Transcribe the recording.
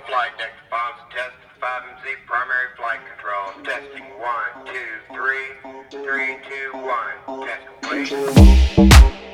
flight deck to bombs test 5MC primary flight control. Testing 1, 2, 3, 3, 2, 1. Test complete.